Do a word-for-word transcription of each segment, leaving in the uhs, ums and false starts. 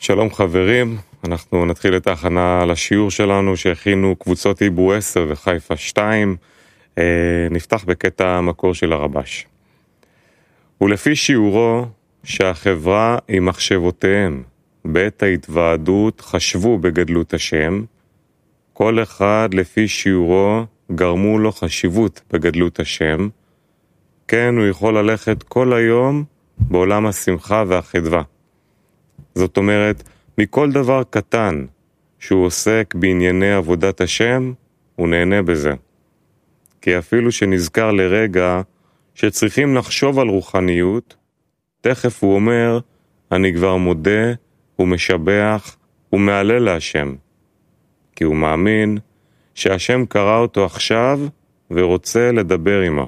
שלום חברים, אנחנו נתחיל את ההכנה לשיעור שלנו שהכינו קבוצות עיברו עשר וחיפה שתיים. אה, נפתח בקטע המקור של הרבש. ולפי שיעורו שהחברה עם מחשבותיהם בעת ההתוועדות חשבו בגדלות השם, כל אחד לפי שיעורו גרמו לו חשיבות בגדלות השם, כן הוא יכול ללכת כל היום בעולם השמחה והחדווה. זאת אומרת, מכל דבר קטן שהוא עוסק בענייני עבודת השם, הוא נהנה בזה. כי אפילו שנזכר לרגע שצריכים לחשוב על רוחניות, תכף הוא אומר, אני כבר מודה ומשבח ומעלה להשם. כי הוא מאמין שהשם קרא אותו עכשיו ורוצה לדבר עמו.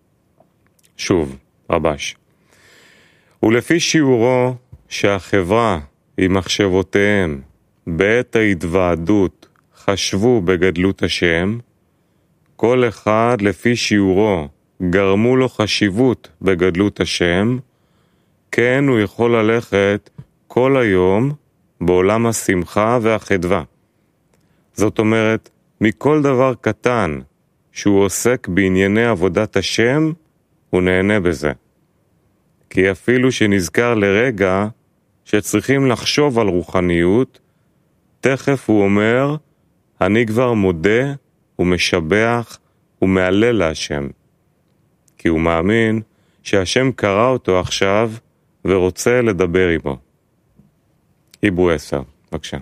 שוב, רבש. ולפי שיעורו שהחברה עם מחשבותיהם בעת ההתוועדות חשבו בגדלות השם, כל אחד לפי שיעורו גרמו לו חשיבות בגדלות השם, כן הוא יכול ללכת כל היום בעולם השמחה והחדווה. זאת אומרת, מכל דבר קטן שהוא עוסק בענייני עבודת השם, הוא נהנה בזה. כי אפילו שנזכר לרגע שצריכים לחשוב על רוחניות, תכף הוא אומר, אני כבר מודה ומשבח ומעלה להשם. כי הוא מאמין שהשם קרא אותו עכשיו ורוצה לדבר עמו. עיברו עשר, בבקשה.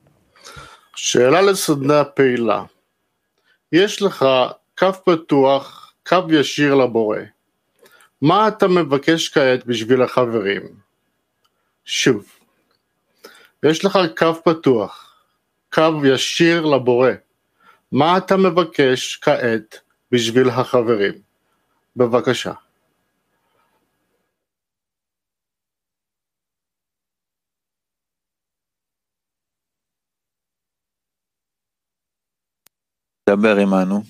שאלה לסדנה פעילה. יש לך קו פתוח, קו ישיר לבורא. מה אתה מבקש כעת בשביל החברים? שוב, יש לך קו פתוח, קו ישיר לבורא. מה אתה מבקש כעת בשביל החברים? בבקשה. דבר עמנו.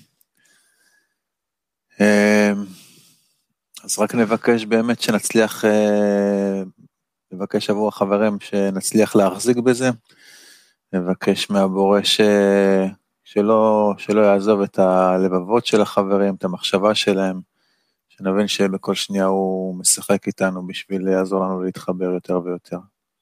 אז רק נבקש באמת שנצליח, נבקש עבור החברים שנצליח להחזיק בזה, נבקש מהבורא ש... שלא, שלא יעזוב את הלבבות של החברים, את המחשבה שלהם, שנבין שבכל שנייה הוא משחק איתנו בשביל לעזור לנו להתחבר יותר ויותר.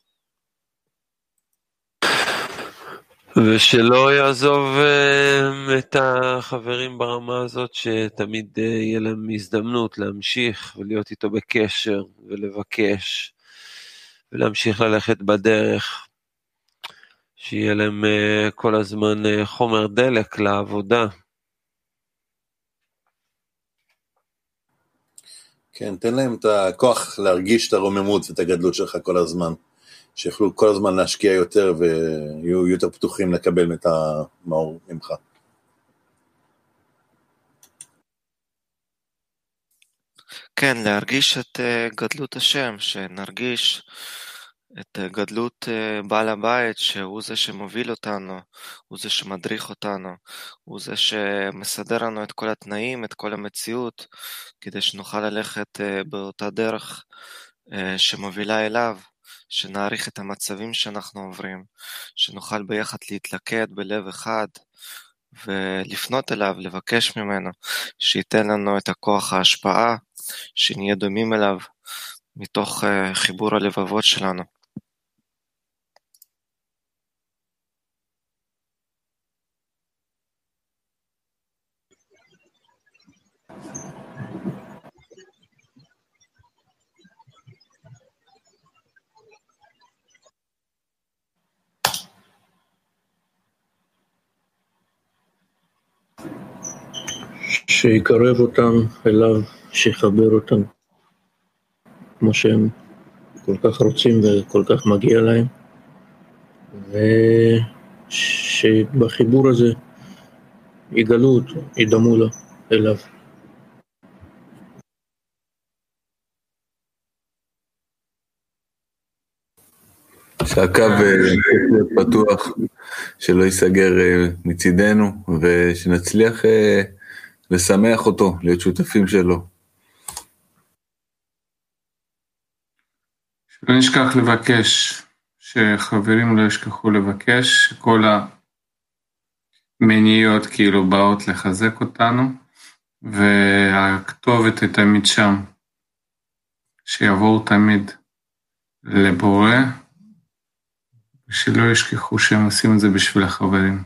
ושלא יעזוב את החברים ברמה הזאת, שתמיד יהיה להם הזדמנות להמשיך ולהיות איתו בקשר ולבקש ולהמשיך ללכת בדרך, שיהיה להם כל הזמן חומר דלק לעבודה. כן, תן להם את הכוח להרגיש את הרוממות ואת הגדלות שלך כל הזמן. שיוכלו כל הזמן להשקיע יותר ויהיו יותר פתוחים לקבל את המאור ממך. כן, להרגיש את גדלות השם, שנרגיש את גדלות בעל הבית, שהוא זה שמוביל אותנו, הוא זה שמדריך אותנו, הוא זה שמסדר לנו את כל התנאים, את כל המציאות, כדי שנוכל ללכת באותה דרך שמובילה אליו. שנעריך את המצבים שאנחנו עוברים, שנוכל ביחד להתלכד בלב אחד, ולפנות אליו, לבקש ממנו, שייתן לנו את הכוח ההשפעה, שנהיה דומים אליו, מתוך חיבור הלבבות שלנו. שיקרב אותם אליו, שיחבר אותם, כמו שהם כל כך רוצים וכל כך מגיע להם, ושבחיבור הזה יגלו אותו, ידמו לו אליו. שהקו יהיה פתוח, שלא ייסגר מצידנו, ושנצליח לשמח אותו, להיות שותפים שלו. שלא נשכח לבקש שחברים לא ישכחו לבקש, שכל המניעות כאילו באות לחזק אותנו, והכתובת היא תמיד שם, שיבואו תמיד לבורא, ושלא ישכחו שהם עושים את זה בשביל החברים.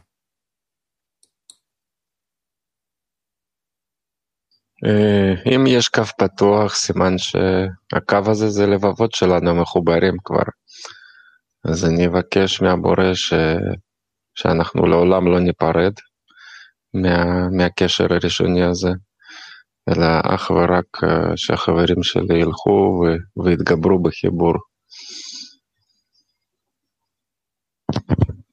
אם יש קו פתוח, סימן שהקו הזה זה לבבות שלנו מחוברים כבר. אז אני אבקש מהבורא ש... שאנחנו לעולם לא ניפרד מה... מהקשר הראשוני הזה, אלא אך ורק שהחברים שלי ילכו ו... ויתגברו בחיבור.